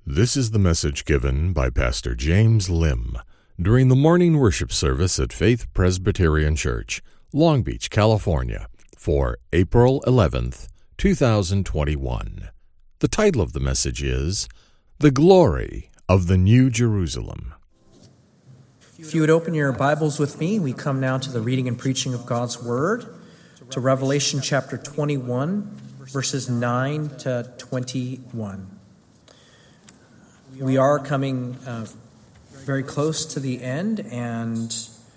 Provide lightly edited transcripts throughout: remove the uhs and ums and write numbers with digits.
This is the message given by Pastor James Lim during the morning worship service at Faith Presbyterian Church, Long Beach, California, for April 11th, 2021. The title of the message is, The Glory of the New Jerusalem. If you would open your Bibles with me, we come now to the reading and preaching of God's Word, to Revelation chapter 21, verses 9 to 21. We are coming very close to the end, and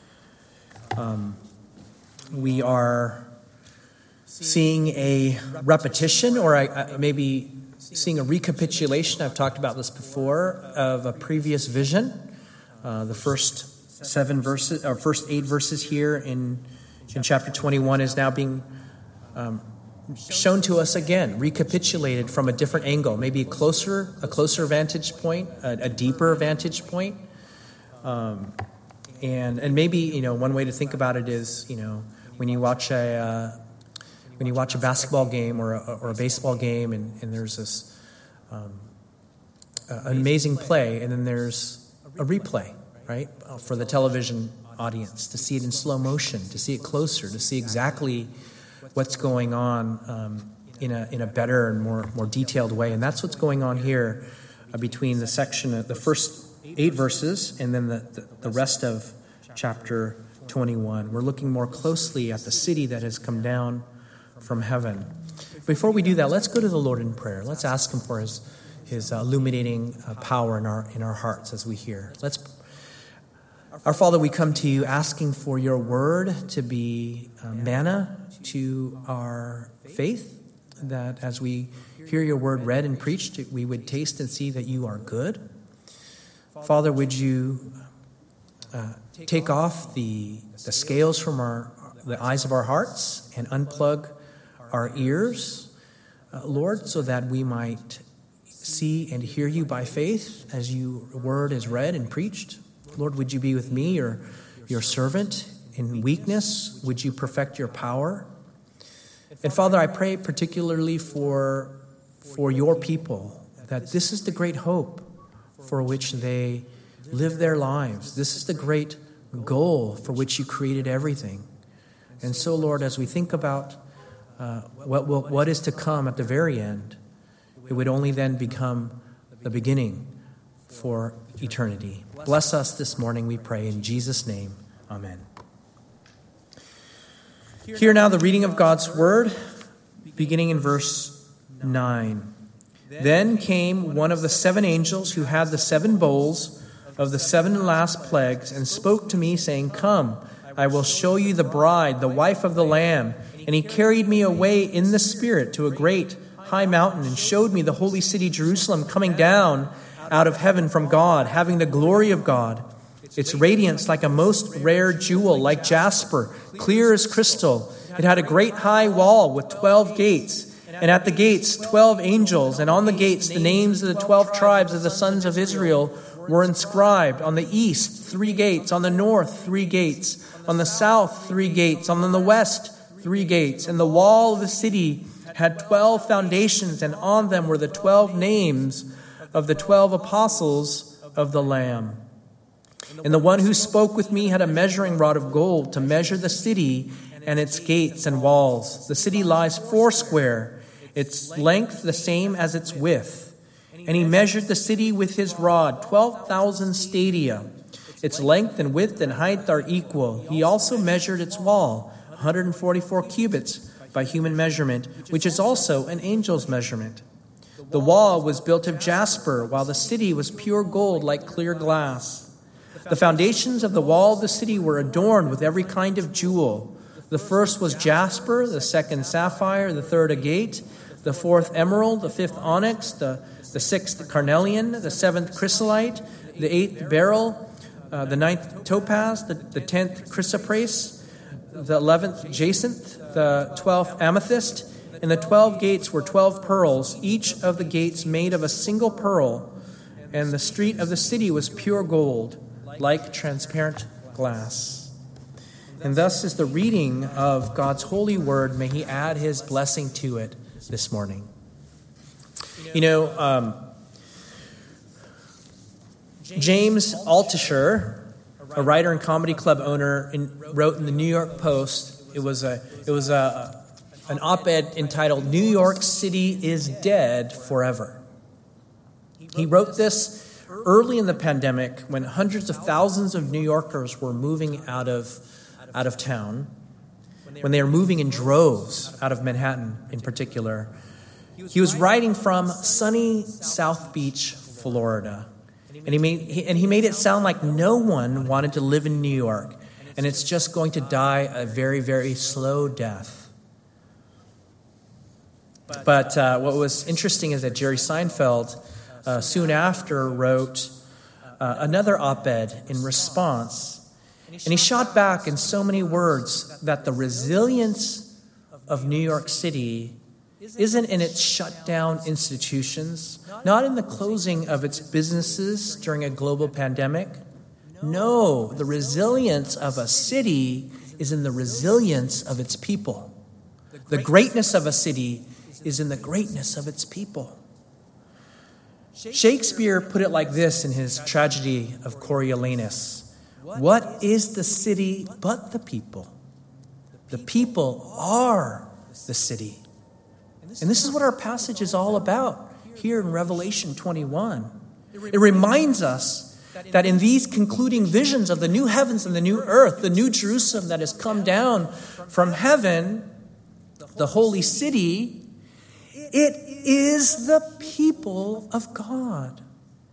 we are seeing a repetition, or maybe seeing a recapitulation. I've talked about this before, of a previous vision. The first 7 verses, or first 8 verses here in chapter 21 is now being shown to us again, recapitulated from a different angle, maybe a closer vantage point, a deeper vantage point. And maybe, one way to think about it is, when you watch a basketball game or a baseball game, and there's this amazing play, and then there's a replay, right, for the television audience to see it in slow motion, to see it closer, to see exactly what's going on in a better and more detailed way. And that's what's going on here between the section of the first 8 verses and then the rest of chapter 21. We're looking more closely at the city that has come down from heaven. Before we do that, let's go to the Lord in prayer. Let's ask Him for His illuminating power in our hearts as we hear. Our Father, we come to You asking for Your word to be manna to our faith, that as we hear Your word read and preached, we would taste and see that You are good. Father, would You take off the scales from the eyes of our hearts and unplug our ears, Lord, so that we might see and hear You by faith as Your word is read and preached. Lord, would You be with me, Your servant, in weakness? Would You perfect Your power? And Father, I pray particularly for Your people, that this is the great hope for which they live their lives. This is the great goal for which You created everything. And so, Lord, as we think about what is to come at the very end, it would only then become the beginning for eternity. Bless us this morning, we pray, in Jesus' name. Amen. Hear now the reading of God's word, beginning in verse 9. Then came one of the 7 angels who had the 7 bowls of the 7 last plagues, and spoke to me, saying, Come, I will show you the bride, the wife of the Lamb. And he carried me away in the Spirit to a great high mountain, and showed me the holy city Jerusalem coming down out of heaven from God, having the glory of God. Its radiance like a most rare jewel, like jasper, clear as crystal. It had a great high wall with 12 gates, and at the gates 12 angels, and on the gates the names of the 12 tribes of the sons of Israel were inscribed. On the east 3 gates, on the north 3 gates, on the south 3 gates, on the west 3 gates. And the wall of the city had 12 foundations, and on them were the 12 names of the 12 apostles of the Lamb. And the one who spoke with me had a measuring rod of gold to measure the city and its gates and walls. The city lies 4 its length the same as its width. And he measured the city with his rod, 12,000 stadia. Its length and width and height are equal. He also measured its wall, 144 cubits by human measurement, which is also an angel's measurement. The wall was built of jasper, while the city was pure gold like clear glass. The foundations of the wall of the city were adorned with every kind of jewel. The first was jasper, the second sapphire, the third agate, the fourth emerald, the fifth onyx, the sixth carnelian, the seventh chrysolite, the 8th beryl, the 9th topaz, the 10th chrysoprase, the 11th jacinth, the 12th amethyst. In the 12 gates were 12 pearls, each of the gates made of a single pearl. And the street of the city was pure gold, like transparent glass. And thus is the reading of God's holy word. May He add His blessing to it this morning. James Altucher, a writer and comedy club owner, wrote in the New York Post. It was an op-ed entitled "New York City is Dead Forever." He wrote this early in the pandemic when hundreds of thousands of New Yorkers were moving out of town, when they were moving in droves out of Manhattan in particular. He was writing from sunny South Beach, Florida. And he made it sound like no one wanted to live in New York, and it's just going to die a very, very slow death. But what was interesting is that Jerry Seinfeld soon after wrote another op-ed in response, and he shot back in so many words that the resilience of New York City isn't in its shut down institutions, not in the closing of its businesses during a global pandemic. No, the resilience of a city is in the resilience of its people. The greatness of a city is in the greatness of its people. Shakespeare put it like this in his tragedy of Coriolanus: "What is the city but the people? The people are the city." And this is what our passage is all about here in Revelation 21. It reminds us that in these concluding visions of the new heavens and the new earth, the new Jerusalem that has come down from heaven, the holy city, it is the people of God.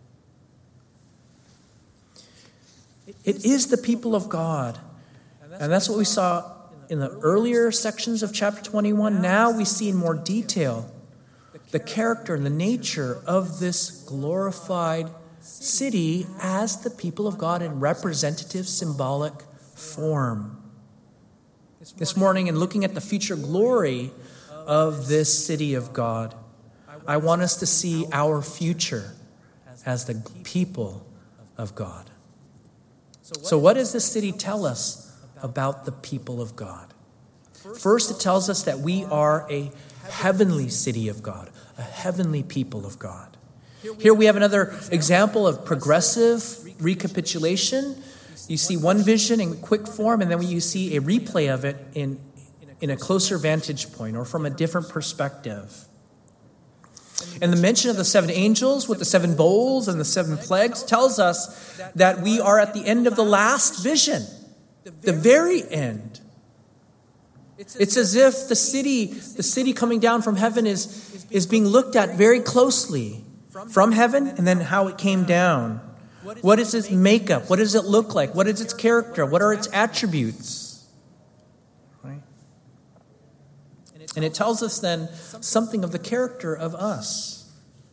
It is the people of God. And that's what we saw in the earlier sections of chapter 21. Now we see in more detail the character and the nature of this glorified city as the people of God in representative, symbolic form. This morning, in looking at the future glory of this city of God, I want us to see our future as the people of God. So what does this city tell us about the people of God? First, it tells us that we are a heavenly city of God, a heavenly people of God. Here we have another example of progressive recapitulation. You see one vision in quick form, and then you see a replay of it in a closer vantage point or from a different perspective. And the mention of the 7 angels with the 7 bowls and the 7 plagues tells us that we are at the end of the last vision, the very end. It's as if the city coming down from heaven is being looked at very closely from heaven, and then how it came down. What is its makeup? What does it look like? What is its character? What are its attributes? Right? And it tells us then something of the character of us.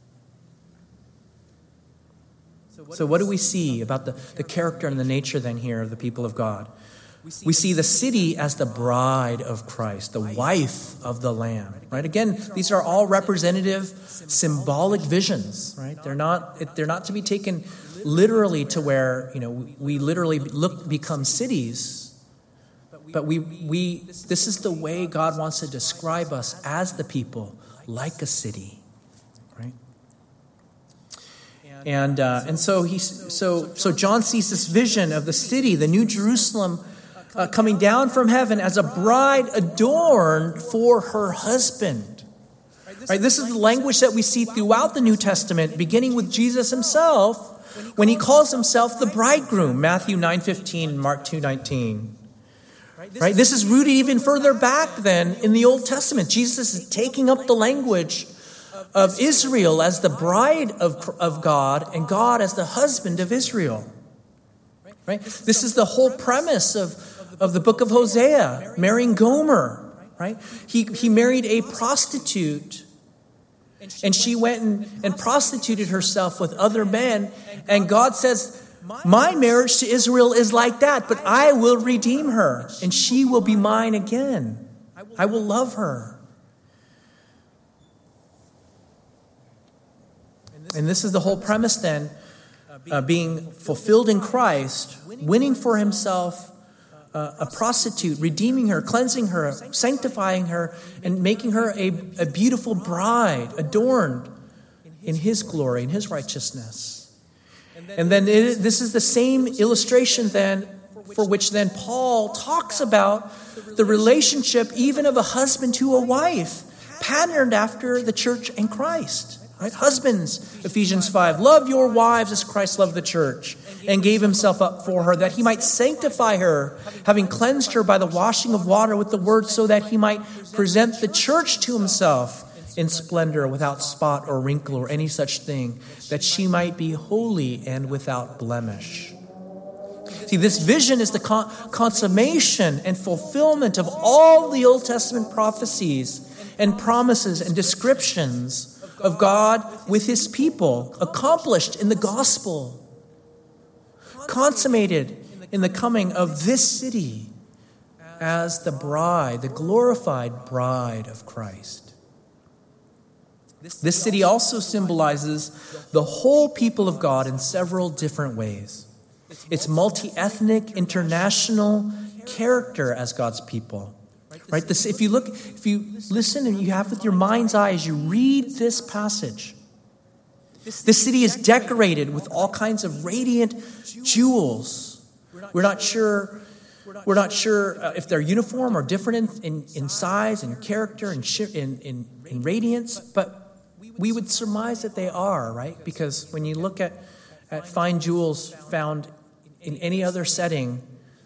So what do we see about the character and the nature then here of the people of God? We see the city as the bride of Christ, the wife of the Lamb, right? Again, these are all representative, symbolic visions, right? They're not to be taken literally to where, we literally become cities. But this is the way God wants to describe us as the people, like a city, right? And so John sees this vision of the city, the New Jerusalem, coming down from heaven as a bride adorned for her husband. Right? This is the language that we see throughout the New Testament, beginning with Jesus himself, when he calls himself the bridegroom, Matthew 9:15 and Mark 2:19. Right? This is rooted even further back than in the Old Testament. Jesus is taking up the language of Israel as the bride of God and God as the husband of Israel. Right? This is the whole premise of the book of Hosea, marrying Gomer, right? He married a prostitute, and she went and prostituted herself with other men, and God says, my marriage to Israel is like that, but I will redeem her, and she will be mine again. I will love her. And this is the whole premise then, being fulfilled in Christ, winning for himself a prostitute, redeeming her, cleansing her, sanctifying her, and making her a beautiful bride, adorned in his glory, in his righteousness. And then this is the same illustration then for which then Paul talks about the relationship even of a husband to a wife, patterned after the church and Christ. Right? Husbands, Ephesians 5, love your wives as Christ loved the church and gave himself up for her, that he might sanctify her, having cleansed her by the washing of water with the word, so that he might present the church to himself in splendor, without spot or wrinkle or any such thing, that she might be holy and without blemish. See, this vision is the consummation and fulfillment of all the Old Testament prophecies and promises and descriptions of God with his people, accomplished in the gospel, consummated in the coming of this city as the bride, the glorified bride of Christ. This city also symbolizes the whole people of God in several different ways. Its multi-ethnic, international character as God's people. Right? If you listen and you have with your mind's eye as you read this passage, this city is decorated with all kinds of radiant jewels. We're not sure if they're uniform or different in size and character and in radiance, but we would surmise that they are, right? Because when you look at fine jewels found in any other setting,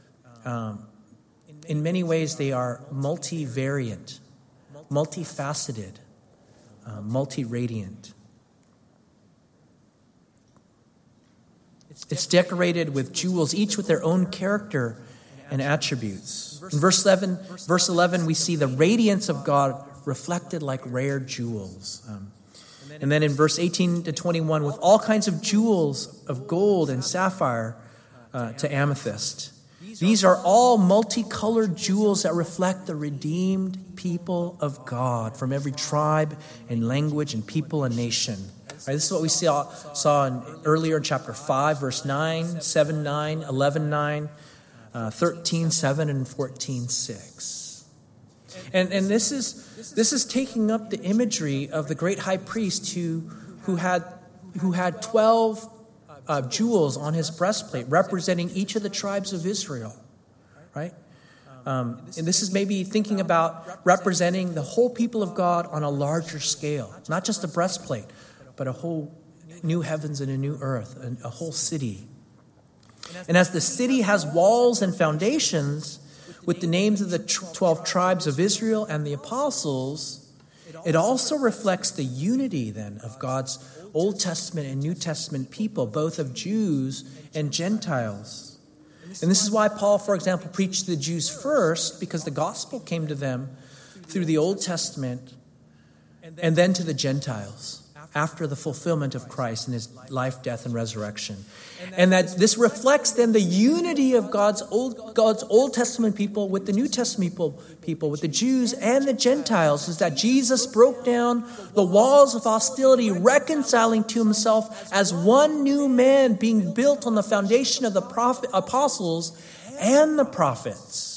in many ways they are multivariant, multifaceted, multi-radiant. It's decorated with jewels, each with their own character and attributes. In verse 11, we see the radiance of God reflected like rare jewels. And then in verse 18 to 21, with all kinds of jewels of gold and sapphire to amethyst. These are all multicolored jewels that reflect the redeemed people of God from every tribe and language and people and nation. Right, this is what we saw earlier in chapter 5, verse 9, 7, 9, 11, 9, 13, 7, and 14, 6. And this is taking up the imagery of the great high priest who had 12 jewels on his breastplate, representing each of the tribes of Israel, right? And this is maybe thinking about representing the whole people of God on a larger scale, not just a breastplate, but a whole new heavens and a new earth, and a whole city. And as the city has walls and foundations with the names of the 12 tribes of Israel and the apostles, it also reflects the unity then of God's Old Testament and New Testament people, both of Jews and Gentiles. And this is why Paul, for example, preached to the Jews first, because the gospel came to them through the Old Testament, and then to the Gentiles after the fulfillment of Christ in his life, death, and resurrection. And that this reflects then the unity of God's Old Testament people with the New Testament people, with the Jews and the Gentiles, is that Jesus broke down the walls of hostility, reconciling to himself as one new man, being built on the foundation of the apostles and the prophets.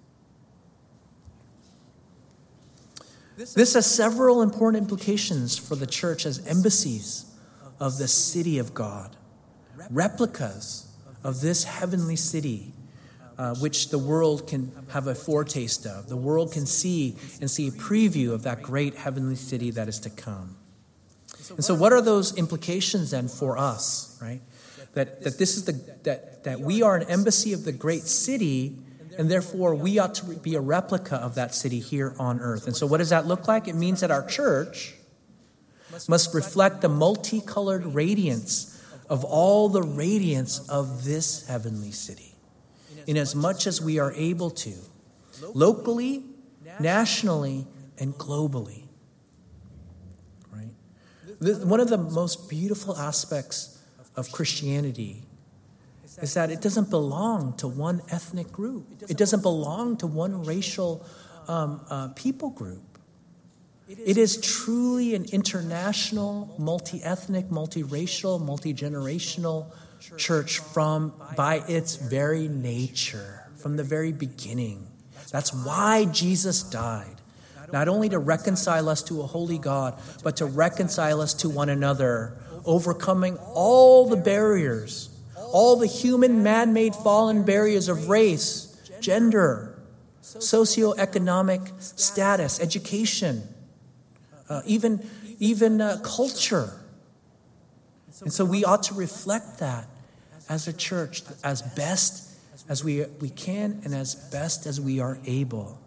This has several important implications for the church as embassies of the city of God, replicas of this heavenly city, which the world can have a foretaste of. The world can see a preview of that great heavenly city that is to come. And so what are those implications then for us, right? That this is that we are an embassy of the great city, and therefore we ought to be a replica of that city here on earth. And so what does that look like? It means that our church must reflect the multicolored radiance of all the radiance of this heavenly city, in as much as we are able to, locally, nationally, and globally. Right? One of the most beautiful aspects of Christianity is that it doesn't belong to one ethnic group. It doesn't belong to one racial people group. It is truly an international, multi-ethnic, multiracial, multi-generational church by its very nature, from the very beginning. That's why Jesus died. Not only to reconcile us to a holy God, but to reconcile us to one another overcoming all the barriers, all the human man-made fallen barriers of race, gender, socioeconomic status, education, even culture. And so we ought to reflect that as a church as best as we can and as best as we are able.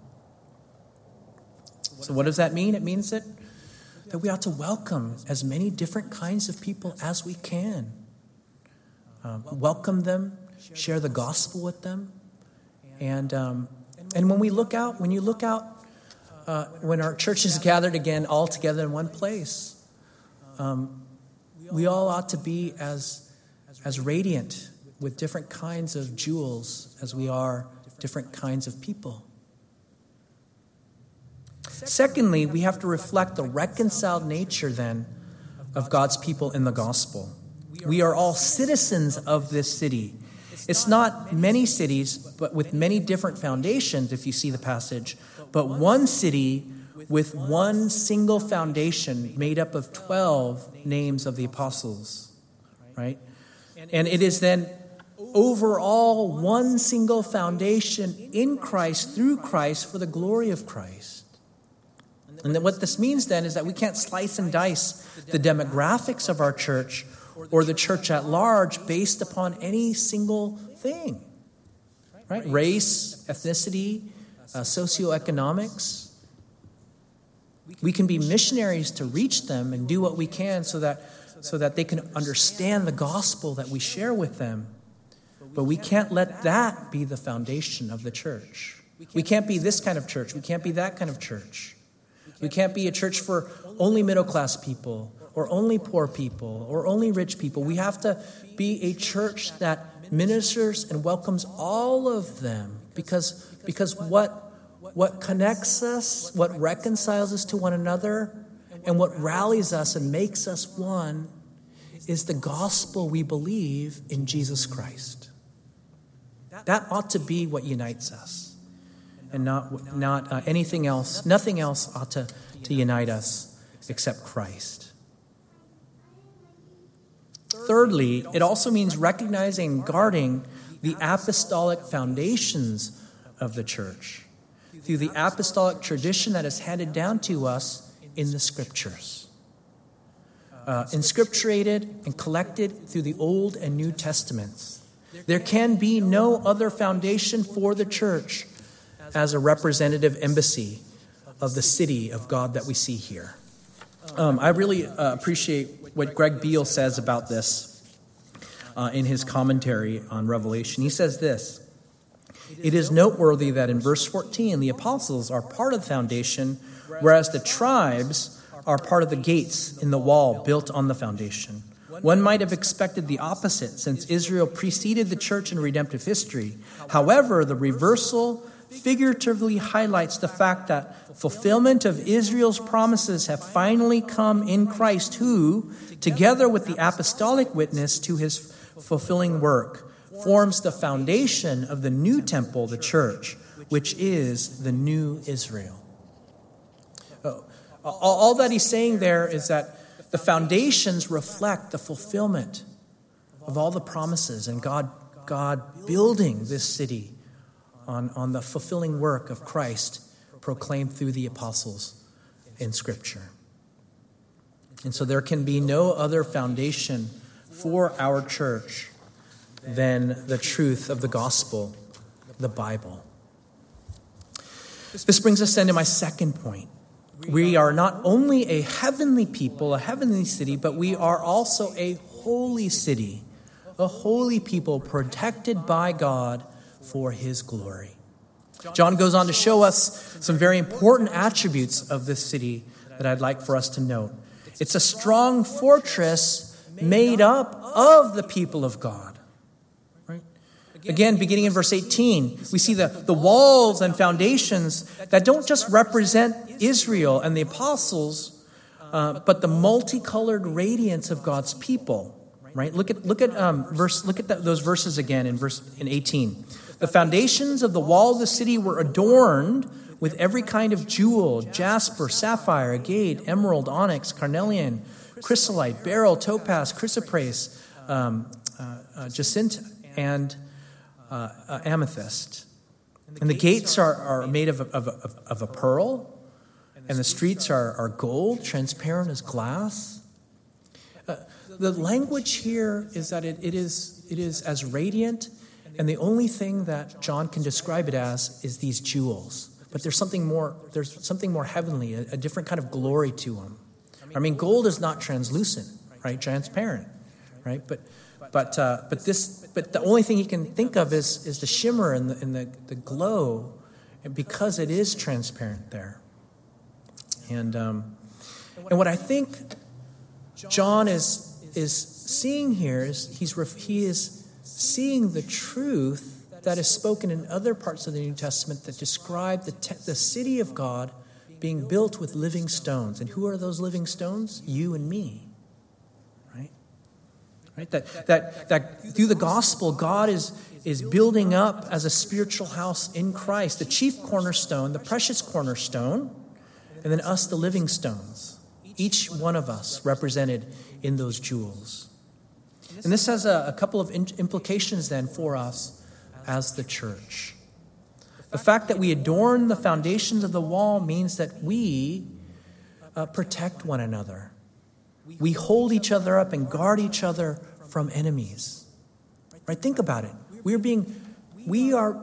So what does that mean? It means that we ought to welcome as many different kinds of people as we can. Welcome them, share the gospel with them. And when you look out, when our church is gathered again all together in one place, we all ought to be as radiant with different kinds of jewels as we are different kinds of people. Secondly, we have to reflect the reconciled nature then of God's people in the gospel. We are all citizens of this city. It's not many cities, but with many different foundations, if you see the passage, but one city with one single foundation made up of 12 names of the apostles, right? And it is then overall one single foundation in Christ, through Christ, for the glory of Christ. And then what this means then is that we can't slice and dice the demographics of our church or the church at large based upon any single thing, right? Race, ethnicity, socioeconomics. We can be missionaries to reach them and do what we can so that they can understand the gospel that we share with them. But we can't let that be the foundation of the church. We can't be this kind of church. We can't be that kind of church. We can't be a church for only middle-class people or only poor people or only rich people. We have to be a church that ministers and welcomes all of them because what connects us, what reconciles us to one another, and what rallies us and makes us one is the gospel we believe in Jesus Christ. That ought to be what unites us, and not anything else. Nothing else ought to unite us except Christ. Thirdly, it also means recognizing and guarding the apostolic foundations of the church through the apostolic tradition that is handed down to us in the Scriptures. Inscripturated and collected through the Old and New Testaments. There can be no other foundation for the church as a representative embassy of the city of God that we see here. I really appreciate what Greg Beale says about this in his commentary on Revelation. He says this: "It is noteworthy that in verse 14, the apostles are part of the foundation, whereas the tribes are part of the gates in the wall built on the foundation. One might have expected the opposite, since Israel preceded the church in redemptive history. However, the reversal figuratively highlights the fact that fulfillment of Israel's promises have finally come in Christ, who, together with the apostolic witness to his fulfilling work, forms the foundation of the new temple, the church, which is the new Israel." All that he's saying there is that the foundations reflect the fulfillment of all the promises and God building this city on the fulfilling work of Christ proclaimed through the apostles in Scripture. And so there can be no other foundation for our church than the truth of the gospel, the Bible. This brings us then to my second point. We are not only a heavenly people, a heavenly city, but we are also a holy city, a holy people protected by God for his glory. John goes on to show us some very important attributes of this city that I'd like for us to note. It's a strong fortress made up of the people of God. Right? Again, beginning in verse 18, we see the walls and foundations that don't just represent Israel and the apostles, but the multicolored radiance of God's people. Right? Look at those verses again in 18. "The foundations of the wall of the city were adorned with every kind of jewel, jasper, sapphire, agate, emerald, onyx, carnelian, chrysolite, beryl, topaz, chrysoprase, jacinth, and amethyst. And the gates are made of a pearl, and the streets are gold, transparent as glass. The language here is that it is as radiant, and the only thing that John can describe it as is these jewels. But there's something more heavenly, a different kind of glory to them. I mean, gold is not translucent, right? Transparent, right? But the only thing he can think of is the shimmer and the glow, because it is transparent there. And what I think John is seeing here is he is seeing the truth that is spoken in other parts of the New Testament that describe the city of God being built with living stones. And who are those living stones? You and me. Right? That through the gospel, God is building up as a spiritual house in Christ, the chief cornerstone, the precious cornerstone, and then us, the living stones. Each one of us represented in those jewels. And this has a couple of implications then for us as the church. The fact that we adorn the foundations of the wall means that we protect one another. We hold each other up and guard each other from enemies. Right? Think about it. We are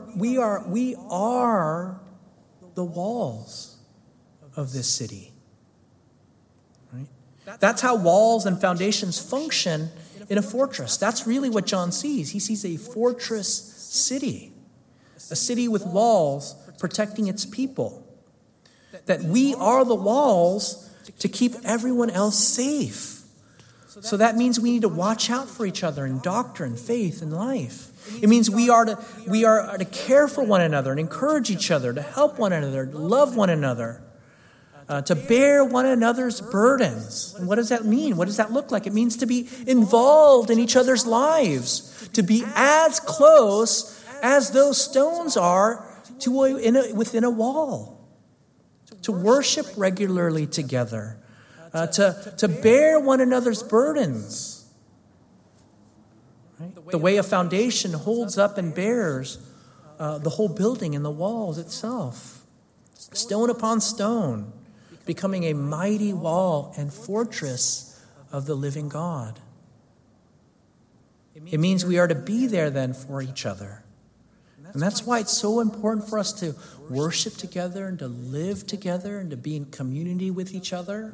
the walls of this city. Right? That's how walls and foundations function in a fortress. That's really what John sees. He sees a fortress city, a city with walls protecting its people. That we are the walls to keep everyone else safe. So that means we need to watch out for each other in doctrine, faith, and life. It means we are to care for one another and encourage each other, to help one another, to love one another, to bear one another's burdens. And what does that mean? What does that look like? It means to be involved in each other's lives, to be as close as those stones are within a wall, to worship regularly together, to bear one another's burdens. Right? The way a foundation holds up and bears the whole building and the walls itself, stone upon stone, becoming a mighty wall and fortress of the living God. It means we are to be there then for each other. And that's why it's so important for us to worship together and to live together and to be in community with each other.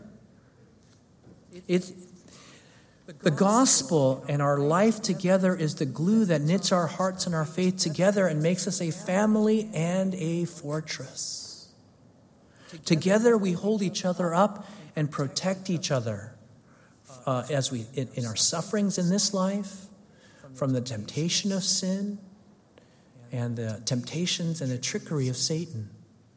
The gospel and our life together is the glue that knits our hearts and our faith together and makes us a family and a fortress. Together we hold each other up and protect each other as we in our sufferings in this life, from the temptation of sin and the temptations and the trickery of Satan.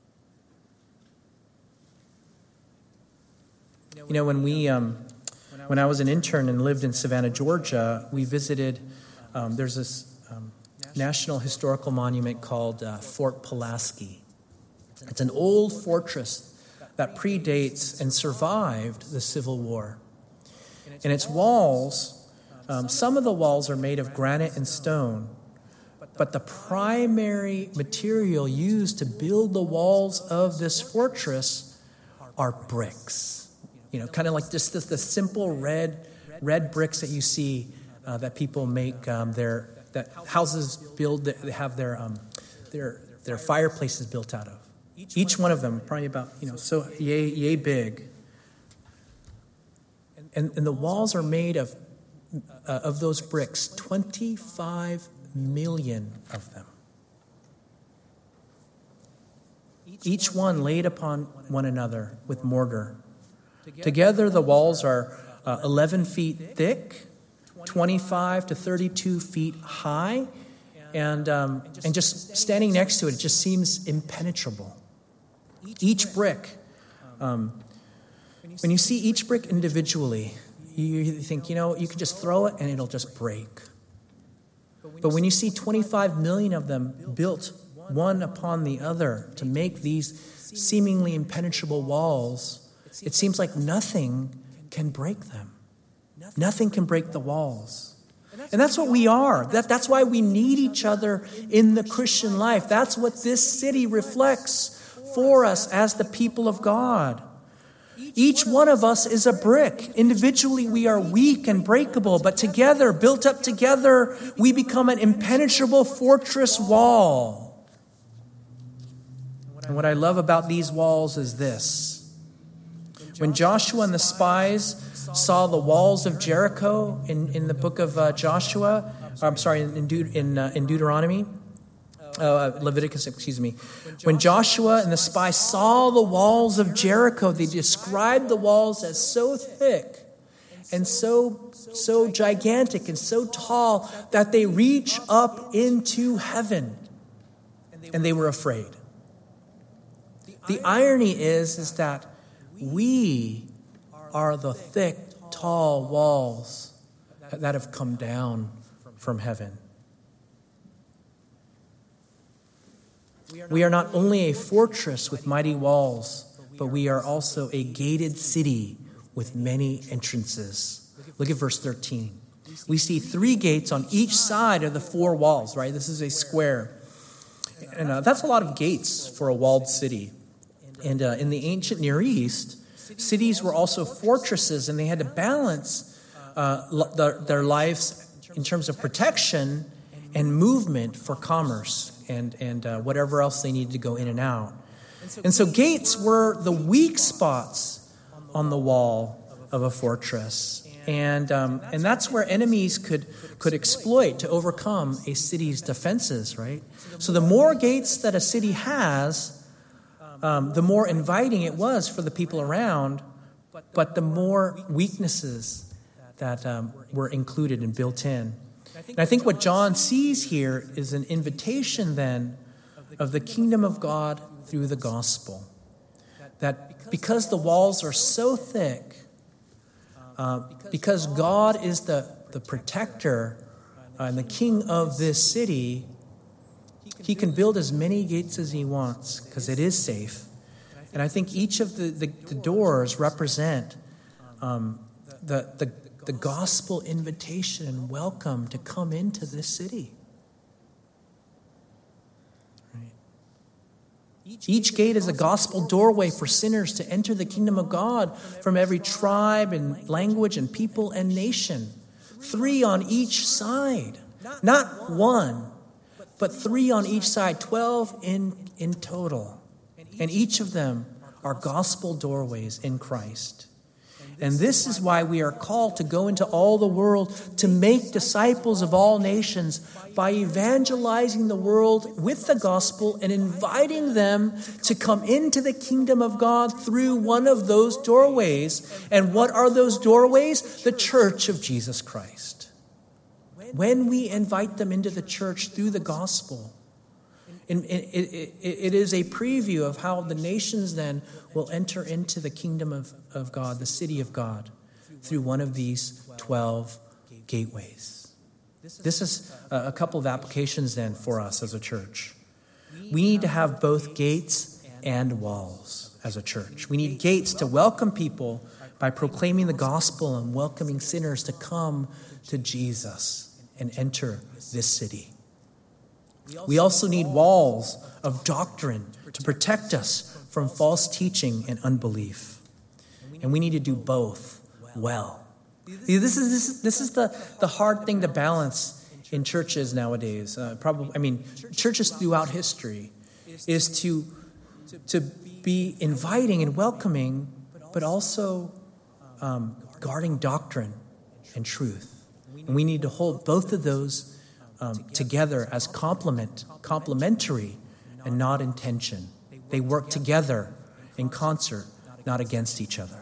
You know, when I was an intern and lived in Savannah, Georgia, we visited, there's this national historical monument called Fort Pulaski. It's an old fortress that predates and survived the Civil War. And its walls, some of the walls are made of granite and stone, but the primary material used to build the walls of this fortress are bricks. You know, kind of like just the simple red bricks that you see that people make that houses build, that have their fireplaces built out of. Each one of them probably about, so yay big. And the walls are made of those bricks, 25 million of them. Each one laid upon one another with mortar. Together the walls are 11 feet thick, 25 to 32 feet high, and just standing next to it, it just seems impenetrable. Each brick, when you see each brick individually, you think, you can just throw it and it'll just break. But when you see 25 million of them built one upon the other to make these seemingly impenetrable walls, it seems like nothing can break them. Nothing can break the walls. And that's what we are. That's why we need each other in the Christian life. That's what this city reflects for us as the people of God. Each one of us is a brick. Individually, we are weak and breakable, but together, built up together, we become an impenetrable fortress wall. And what I love about these walls is this. When Joshua and the spies saw the walls of Jericho in the book of Deuteronomy, Leviticus, When Joshua and the spies saw the walls of Jericho, they described the walls as so thick and so gigantic and so tall that they reach up into heaven. And they were afraid. The irony is that we are the thick, tall walls that have come down from heaven. We are not only a fortress with mighty walls, but we are also a gated city with many entrances. Look at verse 13. We see 3 gates on each side of the 4 walls, right? This is a square. And that's a lot of gates for a walled city. And in the ancient Near East, cities were also fortresses, and they had to balance their lives in terms of protection and movement for commerce and whatever else they needed to go in and out. And so gates were the weak spots on the wall of a fortress. And that's where enemies could exploit to overcome a city's defenses, right? So the more gates that a city has, the more inviting it was for the people around, but the more weaknesses that were included and built in. And I think what John sees here is an invitation then of the kingdom of God through the gospel. That because the walls are so thick, because God is the protector and the king of this city, he can build as many gates as he wants because it is safe. And I think each of the doors represent the gospel invitation and welcome to come into this city. Right. Each gate is a gospel doorway for sinners to enter the kingdom of God from every tribe and language and people and nation. 3 on each side. Not 1, but 3 on each side. 12 in total. And each of them are gospel doorways in Christ. And this is why we are called to go into all the world to make disciples of all nations by evangelizing the world with the gospel and inviting them to come into the kingdom of God through one of those doorways. And what are those doorways? The church of Jesus Christ. When we invite them into the church through the gospel, it is a preview of how the nations then will enter into the kingdom of God, the city of God, through one of these 12 gateways. This is a couple of applications then for us as a church. We need to have both gates and walls as a church. We need gates to welcome people by proclaiming the gospel and welcoming sinners to come to Jesus and enter this city. We also need walls of doctrine to protect us from false teaching and unbelief. And we need to do both well. This is the hard thing to balance in churches nowadays. Churches throughout history is to be inviting and welcoming, but also guarding doctrine and truth. And we need to hold both of those together as complementary and not in tension. They work together in concert, not against each other.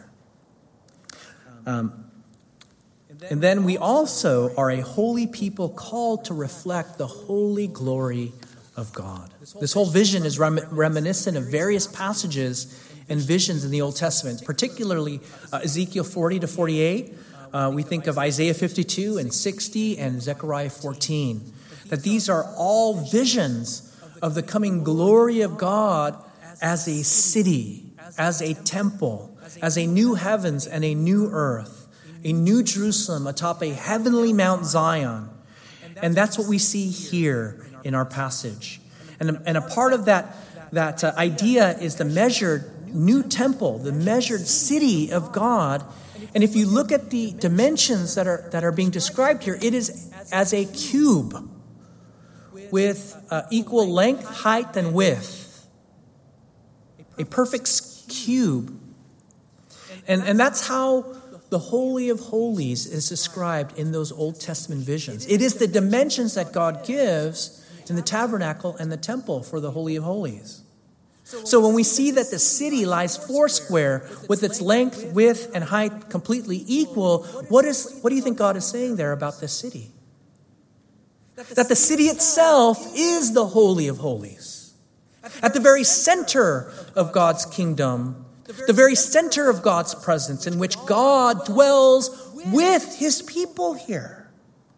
And then we also are a holy people called to reflect the holy glory of God. This whole vision is reminiscent of various passages and visions in the Old Testament, particularly Ezekiel 40 to 48. We think of Isaiah 52 and 60 and Zechariah 14. That these are all visions of the coming glory of God as a city, as a temple, as a new heavens and a new earth. a new Jerusalem atop a heavenly Mount Zion. And that's what we see here in our passage. And a part of that idea is the measured new temple, the measured city of God. And if you look at the dimensions that are being described here, it is as a cube with equal length, height, and width. A perfect cube. And that's how the Holy of Holies is described in those Old Testament visions. It is the dimensions that God gives in the tabernacle and the temple for the Holy of Holies. So when we see that the city lies foursquare with its length, width, and height completely equal, what do you think God is saying there about this city? That the city itself is the Holy of Holies. At the very center of God's kingdom, the very center of God's presence, in which God dwells with his people here.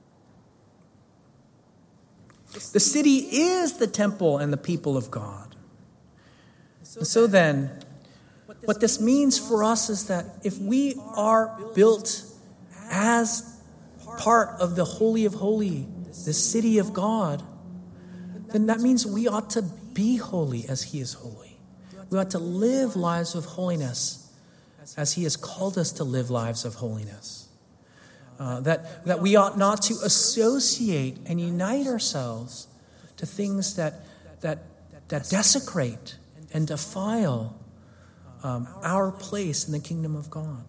The city is the temple and the people of God. And so then, what this means for us is that if we are built as part of the Holy of Holies, the city of God, then that means we ought to be holy as he is holy. We ought to live lives of holiness as he has called us to live lives of holiness. That we ought not to associate and unite ourselves to things that desecrate and defile our place in the kingdom of God.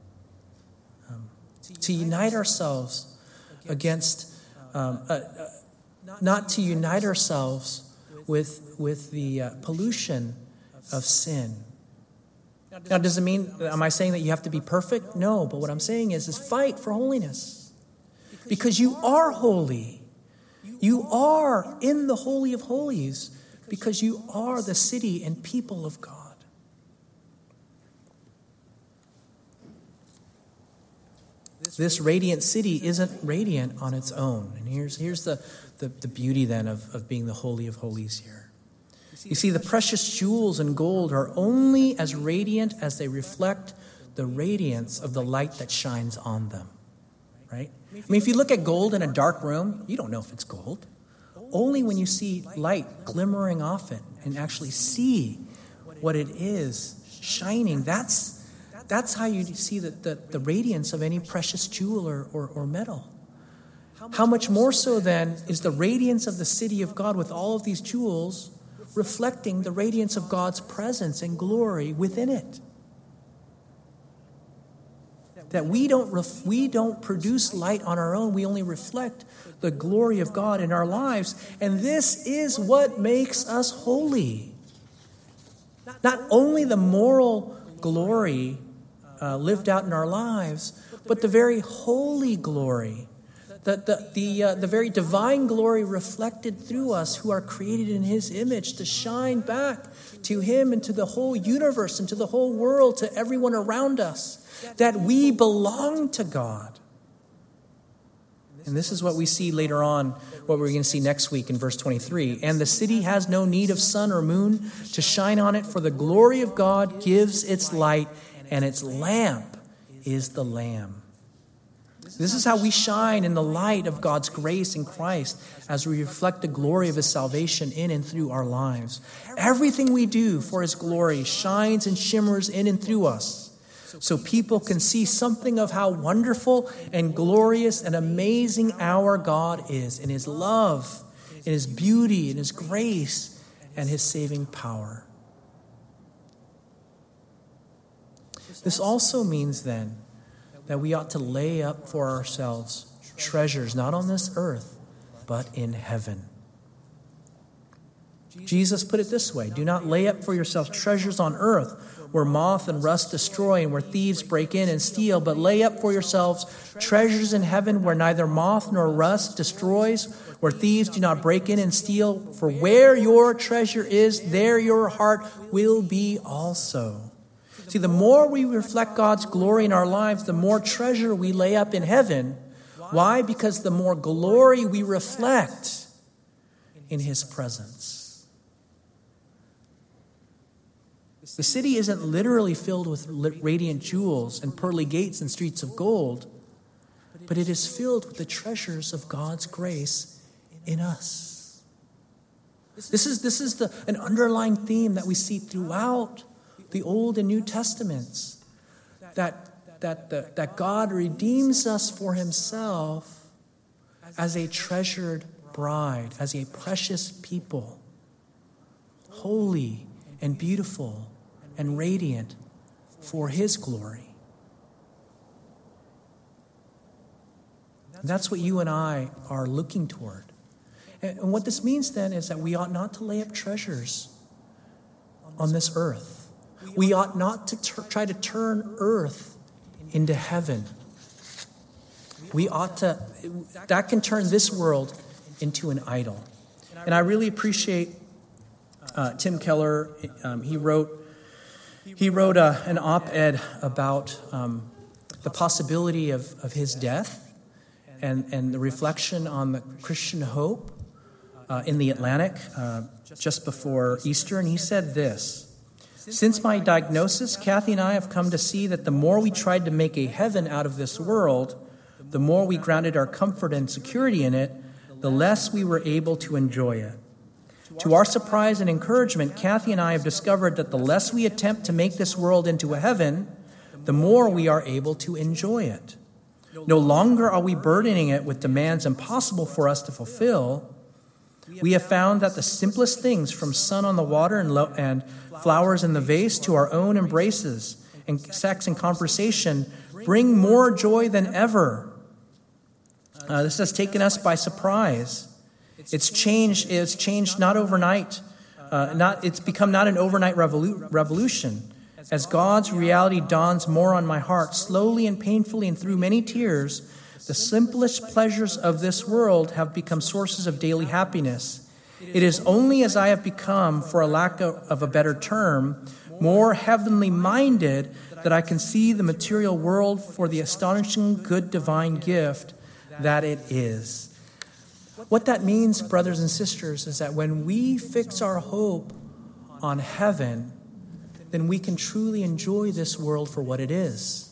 To unite ourselves against, not to unite ourselves with the pollution of sin. Now, does it mean, am I saying that you have to be perfect? No, but what I'm saying is fight for holiness. Because you are holy. You are in the Holy of Holies because you are the city and people of God. This radiant city isn't radiant on its own. And here's the beauty then of being the Holy of Holies here. You see, the precious jewels and gold are only as radiant as they reflect the radiance of the light that shines on them, right? I mean, if you look at gold in a dark room, you don't know if it's gold. Only when you see light glimmering off it and actually see what it is shining, that's how you see the radiance of any precious jewel or metal. How much more so then is the radiance of the city of God with all of these jewels reflecting the radiance of God's presence and glory within it. That we don't produce light on our own. We only reflect the glory of God in our lives. And this is what makes us holy. Not only the moral glory lived out in our lives, but the very holy glory. The very divine glory reflected through us who are created in his image to shine back to him and to the whole universe and to the whole world, to everyone around us, that we belong to God. And this is what we see later on, what we're going to see next week in verse 23. And the city has no need of sun or moon to shine on it, for the glory of God gives its light, and its lamp is the Lamb. This is how we shine in the light of God's grace in Christ as we reflect the glory of his salvation in and through our lives. Everything we do for his glory shines and shimmers in and through us, so people can see something of how wonderful and glorious and amazing our God is in his love, in his beauty, in his grace, and his saving power. This also means then that we ought to lay up for ourselves treasures not on this earth, but in heaven. Jesus put it this way: do not lay up for yourselves treasures on earth, where moth and rust destroy and where thieves break in and steal, but lay up for yourselves treasures in heaven, where neither moth nor rust destroys, where thieves do not break in and steal. For where your treasure is, there your heart will be also. See, the more we reflect God's glory in our lives, the more treasure we lay up in heaven. Why? Because the more glory we reflect in his presence. The city isn't literally filled with radiant jewels and pearly gates and streets of gold, but it is filled with the treasures of God's grace in us. This is an underlying theme that we see throughout the Old and New Testaments, that God redeems us for himself as a treasured bride, as a precious people, holy and beautiful and radiant for his glory. That's what you and I are looking toward. And what this means then is that we ought not to lay up treasures on this earth. We ought not to try to turn earth into heaven. That can turn this world into an idol. And I really appreciate Tim Keller. He wrote an op-ed about the possibility of his death and the reflection on the Christian hope in the Atlantic just before Easter. And he said this: "Since my diagnosis, Kathy and I have come to see that the more we tried to make a heaven out of this world, the more we grounded our comfort and security in it, the less we were able to enjoy it. To our surprise and encouragement, Kathy and I have discovered that the less we attempt to make this world into a heaven, the more we are able to enjoy it. No longer are we burdening it with demands impossible for us to fulfill. We have found that the simplest things, from sun on the water and flowers in the vase to our own embraces and sex and conversation, bring more joy than ever. This has taken us by surprise. It's changed not overnight. It's become not an overnight revolution. As God's reality dawns more on my heart, slowly and painfully and through many tears, the simplest pleasures of this world have become sources of daily happiness. It is only as I have become, for a lack of a better term, more heavenly minded that I can see the material world for the astonishing good divine gift that it is." What that means, brothers and sisters, is that when we fix our hope on heaven, then we can truly enjoy this world for what it is.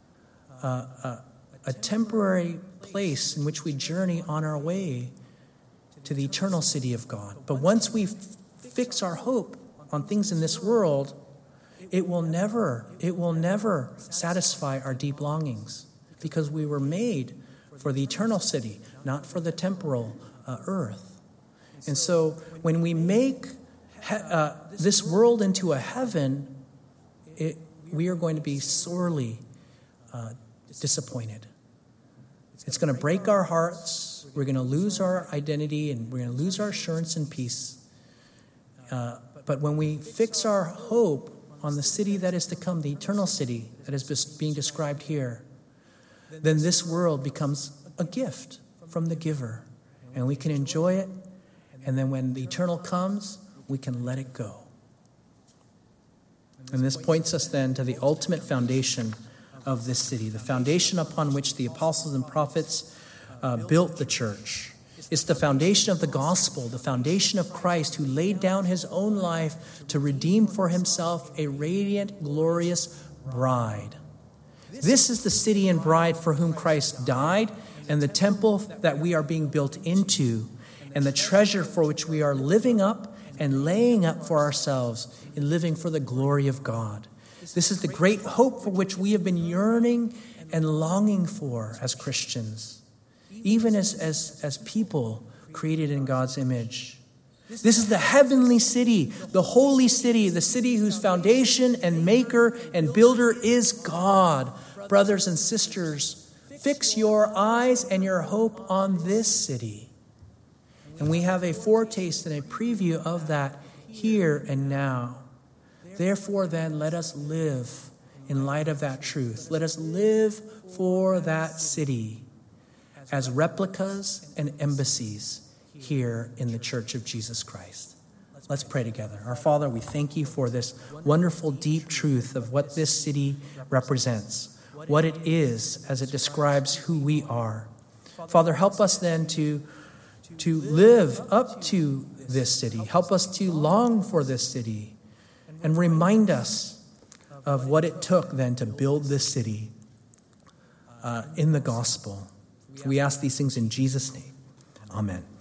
A temporary place in which we journey on our way to the eternal city of God. But once we fix our hope on things in this world, it will never satisfy our deep longings, because we were made for the eternal city, not for the temporal earth. And so when we make this world into a heaven, we are going to be sorely disappointed. It's going to break our hearts. We're going to lose our identity, and we're going to lose our assurance and peace. But when we fix our hope on the city that is to come, the eternal city that is being described here, then this world becomes a gift from the giver, and we can enjoy it. And then when the eternal comes, we can let it go. And this points us then to the ultimate foundation of this city, the foundation upon which the apostles and prophets built the church. It's the foundation of the gospel, the foundation of Christ, who laid down his own life to redeem for himself a radiant, glorious bride. This is the city and bride for whom Christ died, and the temple that we are being built into, and the treasure for which we are living up and laying up for ourselves in living for the glory of God. This is the great hope for which we have been yearning and longing for as Christians, even as people created in God's image. This is the heavenly city, the holy city, the city whose foundation and maker and builder is God. Brothers and sisters, fix your eyes and your hope on this city. And we have a foretaste and a preview of that here and now. Therefore, then, let us live in light of that truth. Let us live for that city as replicas and embassies here in the Church of Jesus Christ. Let's pray together. Our Father, we thank you for this wonderful, deep truth of what this city represents, what it is as it describes who we are. Father, help us then to live up to this city. Help us to long for this city. and remind us of what it took then to build this city in the gospel. We ask these things in Jesus' name. Amen.